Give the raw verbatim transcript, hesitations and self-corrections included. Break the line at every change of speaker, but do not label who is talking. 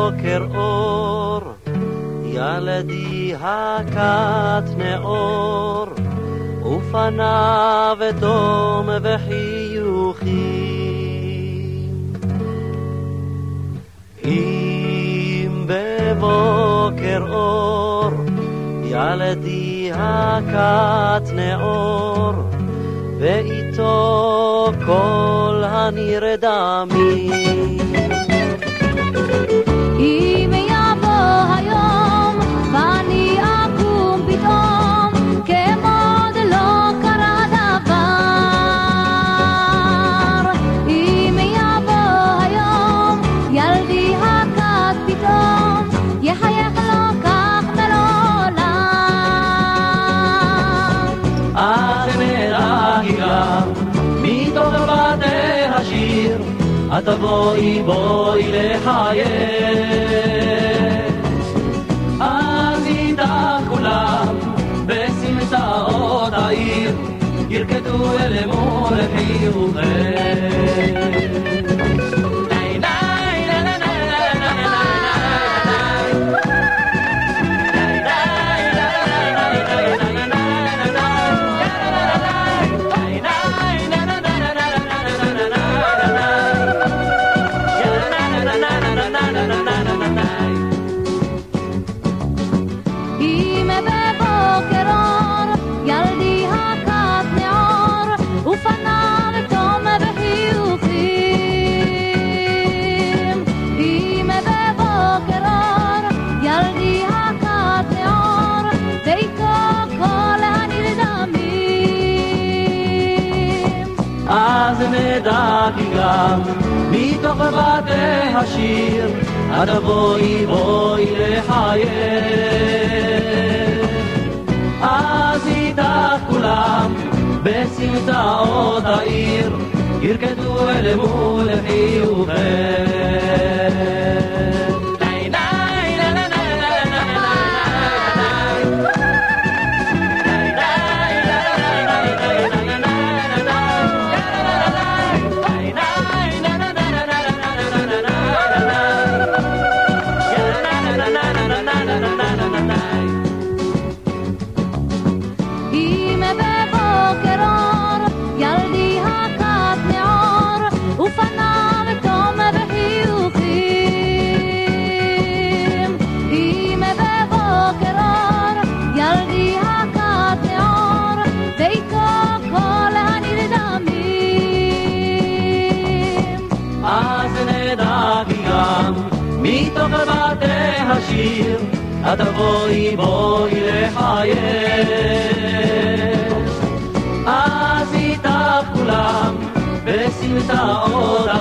בבוקר אור, ילדי הקט נאור, ופניו דום וחיוכים. אם בבוקר אור, ילדי הקט נאור, ואיתו כל הנרדמים.
אם יבוא היום ואני אקום פתאום כמוד לא קרה דבר, אם יבוא היום ילדי הקט פתאום יחייך לו כך מלעולם.
אז נראה גם מתוך בתי השיר, את תבואי בואי לחייך, אז איתך כולם בסמטאות העיר ירקדו אל מול חיוכך. נדע כי גם מתוך בתי השיר את תבואי בואי לחייך, אז איתך כולם בסמטאות העיר ירקדו אל מול חיוכך. מתוך בתי השיר את תבואי בואי לחייך, אז איתך כולם בסמטאות